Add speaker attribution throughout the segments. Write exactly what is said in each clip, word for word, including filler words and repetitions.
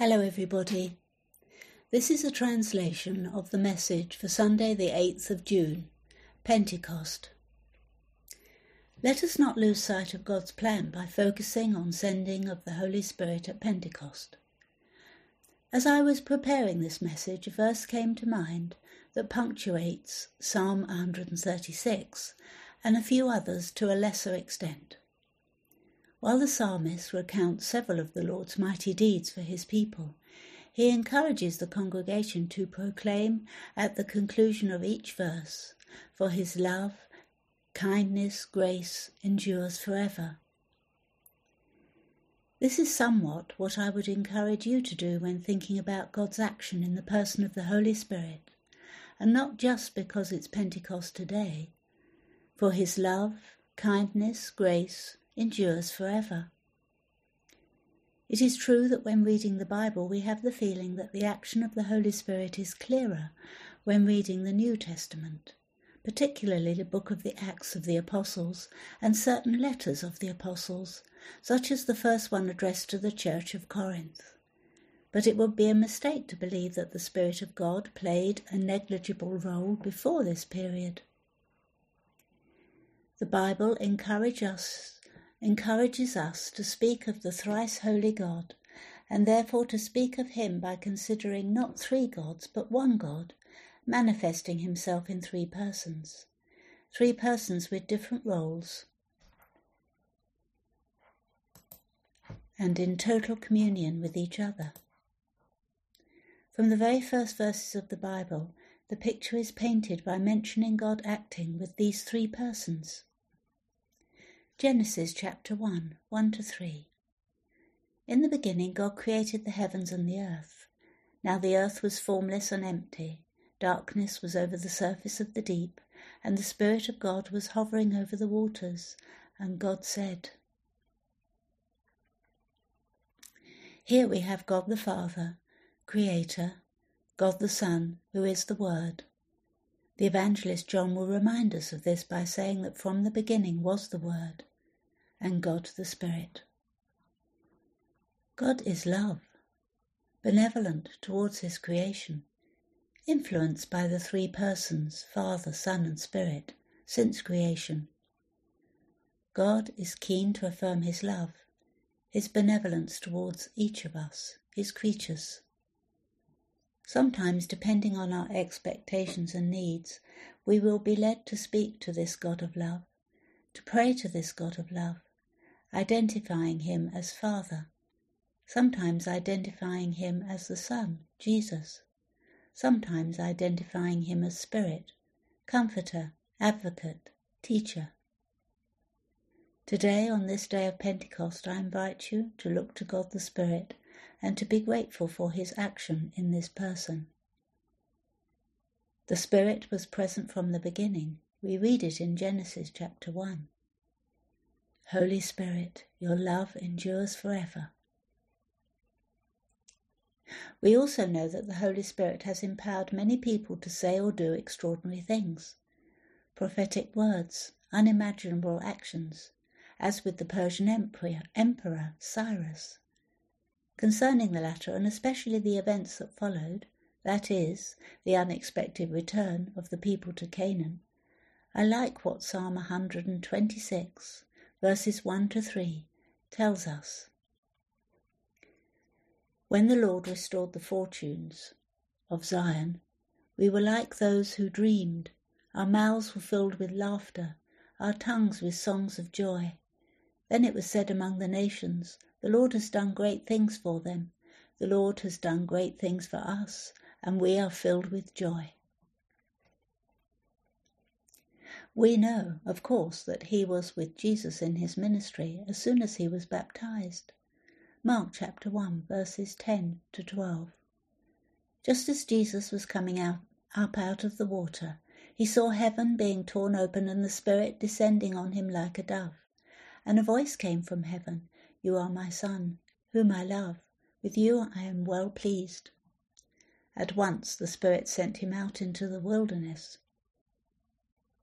Speaker 1: Hello everybody. This is a translation of the message for Sunday the eighth of June, Pentecost. Let us not lose sight of God's plan by focusing on sending of the Holy Spirit at Pentecost. As I was preparing this message, a verse came to mind that punctuates Psalm one hundred thirty-six and a few others to a lesser extent. While the psalmist recounts several of the Lord's mighty deeds for his people, he encourages the congregation to proclaim at the conclusion of each verse, "For his love, kindness, grace endures forever." This is somewhat what I would encourage you to do when thinking about God's action in the person of the Holy Spirit, and not just because it's Pentecost today. For his love, kindness, grace endures forever. It is true that when reading the Bible we have the feeling that the action of the Holy Spirit is clearer when reading the New Testament, particularly the book of the Acts of the Apostles and certain letters of the Apostles, such as the first one addressed to the Church of Corinth. But it would be a mistake to believe that the Spirit of God played a negligible role before this period. The Bible encourage us encourages us to speak of the thrice holy God, and therefore to speak of him by considering not three gods but one God, manifesting himself in three persons, three persons with different roles, and in total communion with each other. From the very first verses of the Bible, the picture is painted by mentioning God acting with these three persons. Genesis chapter one, one to three. In the beginning God created the heavens and the earth. Now the earth was formless and empty. Darkness was over the surface of the deep, and the Spirit of God was hovering over the waters. And God said, Here we have God the Father, Creator, God the Son, who is the Word. The evangelist John will remind us of this by saying that from the beginning was the Word, and God the Spirit. God is love, benevolent towards his creation, influenced by the three persons, Father, Son, and Spirit, since creation. God is keen to affirm his love, his benevolence towards each of us, his creatures. Sometimes, depending on our expectations and needs, we will be led to speak to this God of love, to pray to this God of love, identifying him as Father, sometimes identifying him as the Son, Jesus, sometimes identifying him as Spirit, Comforter, Advocate, Teacher. Today, on this day of Pentecost, I invite you to look to God the Spirit and to be grateful for his action in this person. The Spirit was present from the beginning. We read it in Genesis chapter one. Holy Spirit, your love endures forever. We also know that the Holy Spirit has empowered many people to say or do extraordinary things, prophetic words, unimaginable actions, as with the Persian emperor, emperor Cyrus. Concerning the latter, and especially the events that followed, that is, the unexpected return of the people to Canaan, I like what Psalm one hundred twenty-six, verses one to three, tells us. When the Lord restored the fortunes of Zion, we were like those who dreamed. Our mouths were filled with laughter, our tongues with songs of joy. Then it was said among the nations, the Lord has done great things for them. The Lord has done great things for us, and we are filled with joy. We know, of course, that he was with Jesus in his ministry as soon as he was baptized. Mark chapter one, verses ten to twelve. Just as Jesus was coming out, up out of the water, he saw heaven being torn open and the Spirit descending on him like a dove. And a voice came from heaven, You are my Son, whom I love. With you I am well pleased. At once the Spirit sent him out into the wilderness.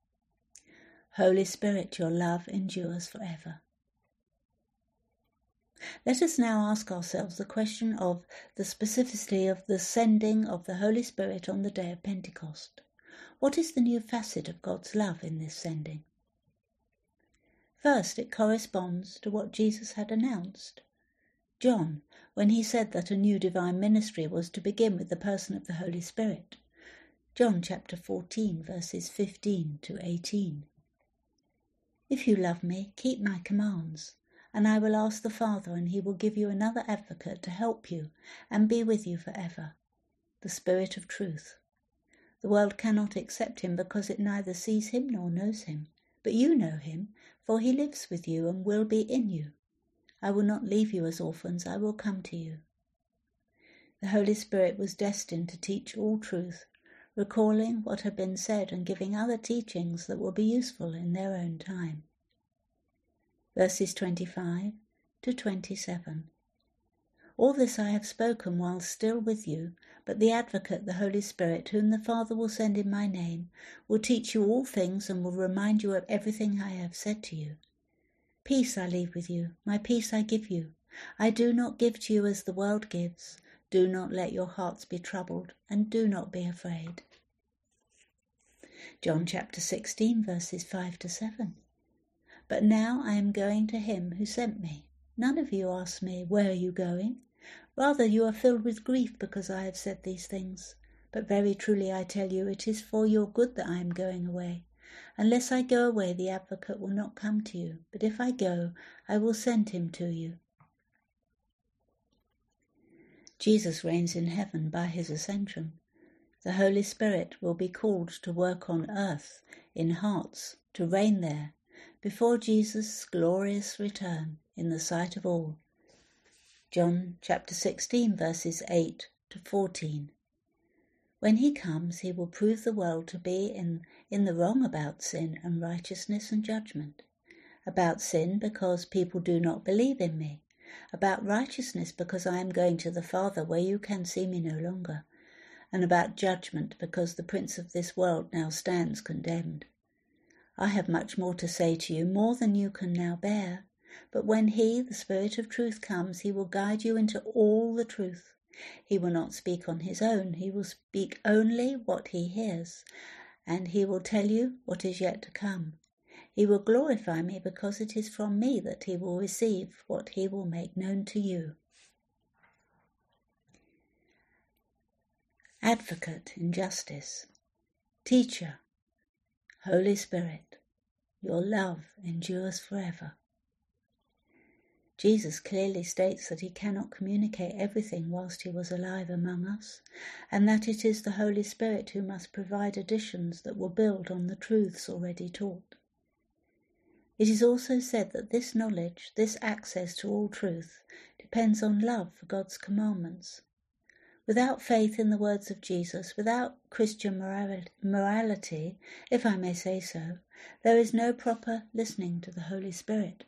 Speaker 1: Holy Spirit, your love endures forever. Let us now ask ourselves the question of the specificity of the sending of the Holy Spirit on the day of Pentecost. What is the new facet of God's love in this sending? First, it corresponds to what Jesus had announced. John, when he said that a new divine ministry was to begin with the person of the Holy Spirit. John chapter fourteen, verses fifteen to eighteen. If you love me, keep my commands, and I will ask the Father, and he will give you another advocate to help you and be with you forever, the Spirit of truth. The world cannot accept him because it neither sees him nor knows him, but you know him, for he lives with you and will be in you. I will not leave you as orphans, I will come to you. The Holy Spirit was destined to teach all truth, recalling what had been said and giving other teachings that will be useful in their own time. Verses twenty-five to twenty-seven. All this I have spoken while still with you, but the Advocate, the Holy Spirit, whom the Father will send in my name, will teach you all things and will remind you of everything I have said to you. Peace I leave with you, my peace I give you. I do not give to you as the world gives. Do not let your hearts be troubled, and do not be afraid. John chapter sixteen, verses five to seven. But now I am going to him who sent me. None of you ask me, where are you going? Rather, you are filled with grief because I have said these things. But very truly I tell you, it is for your good that I am going away. Unless I go away, the Advocate will not come to you. But if I go, I will send him to you. Jesus reigns in heaven by his ascension. The Holy Spirit will be called to work on earth, in hearts, to reign there, before Jesus' glorious return in the sight of all. John chapter sixteen, verses eight to fourteen. When he comes, he will prove the world to be in, in the wrong about sin and righteousness and judgment. About sin, because people do not believe in me. About righteousness, because I am going to the Father where you can see me no longer. And about judgment, because the prince of this world now stands condemned. I have much more to say to you, more than you can now bear. But when he, the Spirit of truth, comes, he will guide you into all the truth. He will not speak on his own, he will speak only what he hears, and he will tell you what is yet to come. He will glorify me, because it is from me that he will receive what he will make known to you. Advocate in justice, Teacher, Holy Spirit, your love endures forever. Jesus clearly states that he cannot communicate everything whilst he was alive among us, and that it is the Holy Spirit who must provide additions that will build on the truths already taught. It is also said that this knowledge, this access to all truth, depends on love for God's commandments. Without faith in the words of Jesus, without Christian morality, if I may say so, there is no proper listening to the Holy Spirit.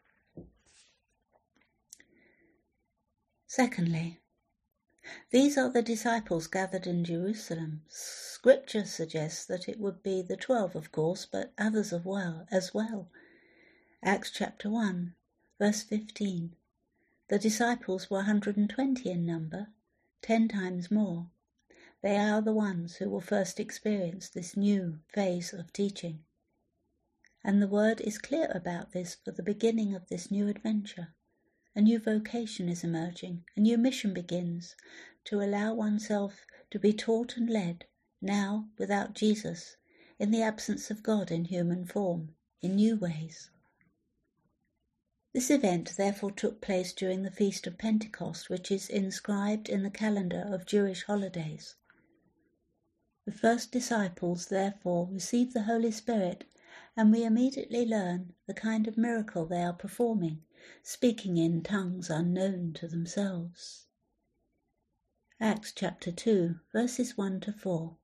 Speaker 1: Secondly, these are the disciples gathered in Jerusalem. Scripture suggests that it would be the twelve, of course, but others as well. As well. Acts chapter one, verse fifteen. The disciples were one hundred twenty in number, ten times more. They are the ones who will first experience this new phase of teaching. And the word is clear about this for the beginning of this new adventure. A new vocation is emerging, a new mission begins, to allow oneself to be taught and led, now without Jesus, in the absence of God in human form, in new ways. This event therefore took place during the Feast of Pentecost, which is inscribed in the calendar of Jewish holidays. The first disciples therefore received the Holy Spirit, and we immediately learn the kind of miracle they are performing, speaking in tongues unknown to themselves. Acts chapter two, verses one to four.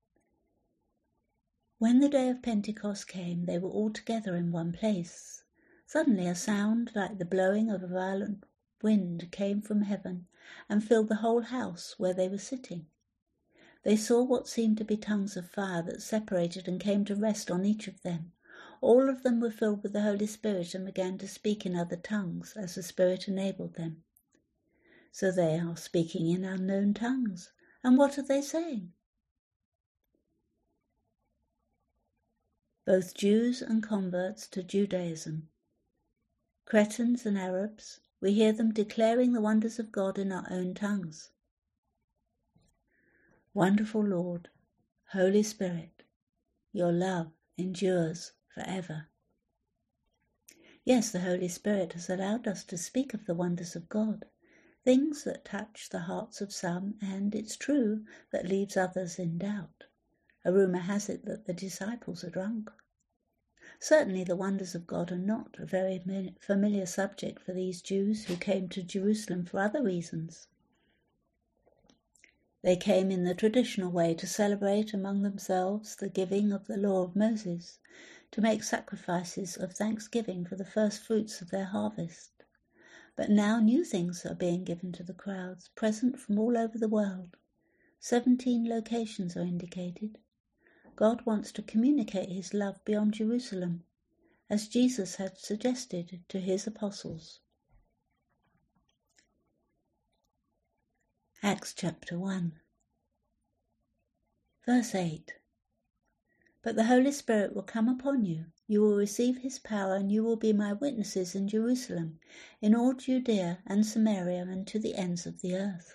Speaker 1: When the day of Pentecost came, they were all together in one place. Suddenly a sound like the blowing of a violent wind came from heaven and filled the whole house where they were sitting. They saw what seemed to be tongues of fire that separated and came to rest on each of them. All of them were filled with the Holy Spirit and began to speak in other tongues as the Spirit enabled them. So they are speaking in unknown tongues. And what are they saying? Both Jews and converts to Judaism, Cretans and Arabs, we hear them declaring the wonders of God in our own tongues. Wonderful Lord, Holy Spirit, your love endures forever. Yes, the Holy Spirit has allowed us to speak of the wonders of God, things that touch the hearts of some, and, it's true, that leaves others in doubt. A rumour has it that the disciples are drunk. Certainly the wonders of God are not a very familiar subject for these Jews who came to Jerusalem for other reasons. They came in the traditional way to celebrate among themselves the giving of the law of Moses, to make sacrifices of thanksgiving for the first fruits of their harvest. But now new things are being given to the crowds, present from all over the world. Seventeen locations are indicated. God wants to communicate his love beyond Jerusalem, as Jesus had suggested to his apostles. Acts chapter one, verse eight. But the Holy Spirit will come upon you. You will receive his power, and you will be my witnesses in Jerusalem, in all Judea and Samaria, and to the ends of the earth.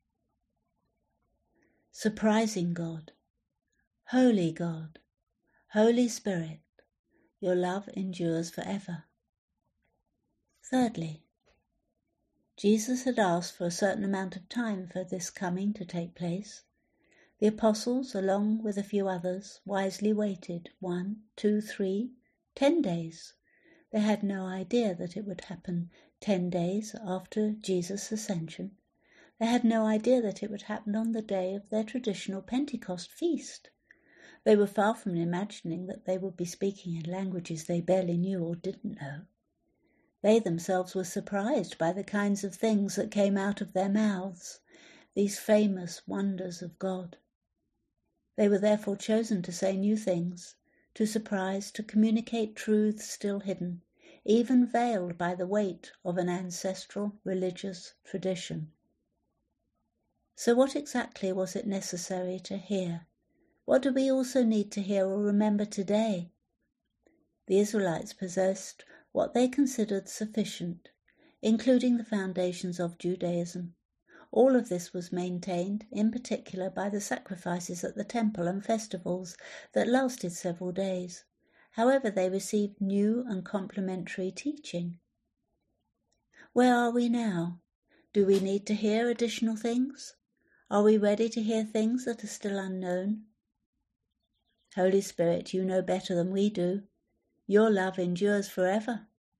Speaker 1: Surprising God, holy God, Holy Spirit, your love endures forever. Thirdly, Jesus had asked for a certain amount of time for this coming to take place. The apostles, along with a few others, wisely waited one, two, three, ten days. They had no idea that it would happen ten days after Jesus' ascension. They had no idea that it would happen on the day of their traditional Pentecost feast. They were far from imagining that they would be speaking in languages they barely knew or didn't know. They themselves were surprised by the kinds of things that came out of their mouths, these famous wonders of God. They were therefore chosen to say new things, to surprise, to communicate truths still hidden, even veiled by the weight of an ancestral religious tradition. So what exactly was it necessary to hear? What do we also need to hear or remember today? The Israelites possessed what they considered sufficient, including the foundations of Judaism. All of this was maintained, in particular, by the sacrifices at the temple and festivals that lasted several days. However, they received new and complementary teaching. Where are we now? Do we need to hear additional things? Are we ready to hear things that are still unknown? Holy Spirit, you know better than we do. Your love endures forever.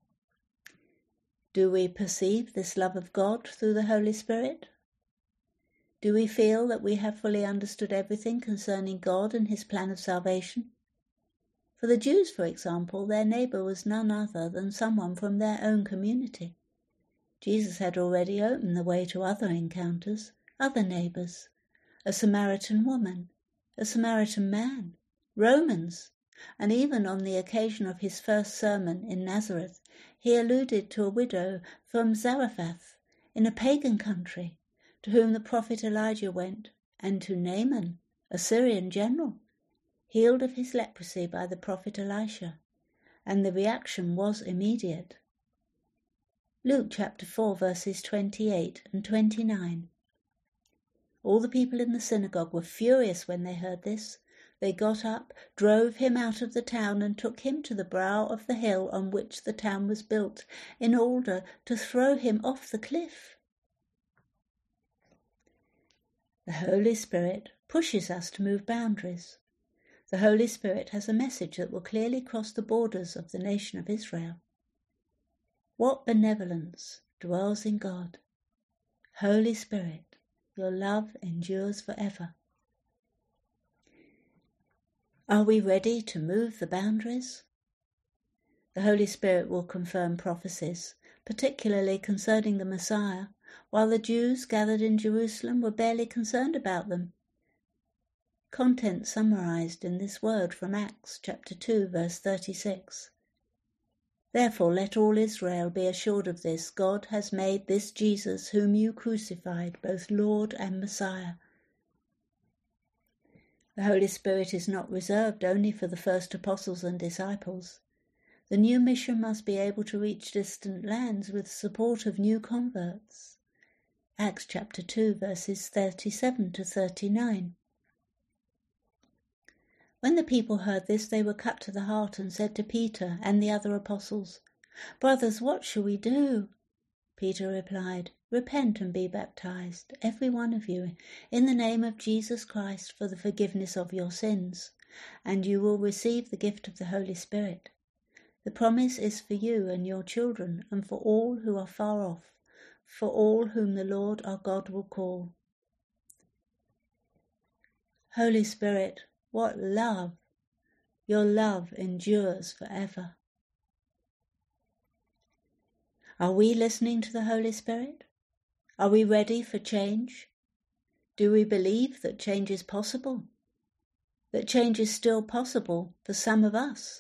Speaker 1: Do we perceive this love of God through the Holy Spirit? Do we feel that we have fully understood everything concerning God and his plan of salvation? For the Jews, for example, their neighbour was none other than someone from their own community. Jesus had already opened the way to other encounters, other neighbours, a Samaritan woman, a Samaritan man, Romans, and even on the occasion of his first sermon in Nazareth, he alluded to a widow from Zarephath, in a pagan country, to whom the prophet Elijah went, and to Naaman, a Syrian general, healed of his leprosy by the prophet Elisha, and the reaction was immediate. Luke chapter four, verses twenty-eight and twenty-nine. All the people in the synagogue were furious when they heard this. They got up, drove him out of the town, and took him to the brow of the hill on which the town was built, in order to throw him off the cliff. The Holy Spirit pushes us to move boundaries. The Holy Spirit has a message that will clearly cross the borders of the nation of Israel. What benevolence dwells in God! Holy Spirit, your love endures forever. Are we ready to move the boundaries? The Holy Spirit will confirm prophecies, particularly concerning the Messiah, while the Jews gathered in Jerusalem were barely concerned about them. Content summarized in this word from Acts chapter two, verse thirty-six. Therefore let all Israel be assured of this, God has made this Jesus whom you crucified both Lord and Messiah. The Holy Spirit is not reserved only for the first apostles and disciples. The new mission must be able to reach distant lands with support of new converts. Acts chapter two, verses thirty-seven to thirty-nine. When the people heard this, they were cut to the heart and said to Peter and the other apostles, Brothers, what shall we do? Peter replied, Repent and be baptized, every one of you, in the name of Jesus Christ for the forgiveness of your sins, and you will receive the gift of the Holy Spirit. The promise is for you and your children, and for all who are far off, for all whom the Lord our God will call. Holy Spirit, what love! Your love endures forever. Are we listening to the Holy Spirit? Are we ready for change? Do we believe that change is possible? That change is still possible for some of us?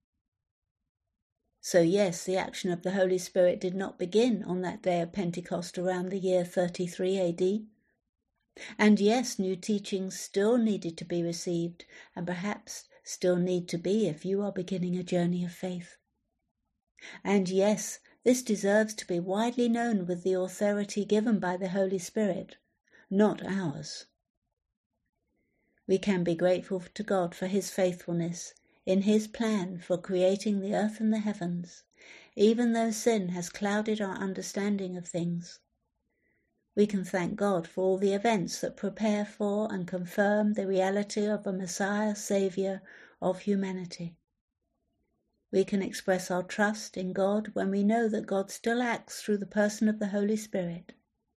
Speaker 1: So yes, the action of the Holy Spirit did not begin on that day of Pentecost around the year thirty-three A D. And yes, new teachings still needed to be received, and perhaps still need to be if you are beginning a journey of faith. And yes, this deserves to be widely known with the authority given by the Holy Spirit, not ours. We can be grateful to God for his faithfulness in his plan for creating the earth and the heavens, even though sin has clouded our understanding of things. We can thank God for all the events that prepare for and confirm the reality of a Messiah, Saviour of humanity. We can express our trust in God when we know that God still acts through the person of the Holy Spirit.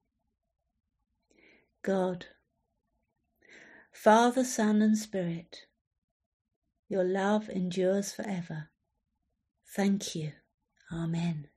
Speaker 1: God, Father, Son, and Spirit, your love endures forever. Thank you. Amen.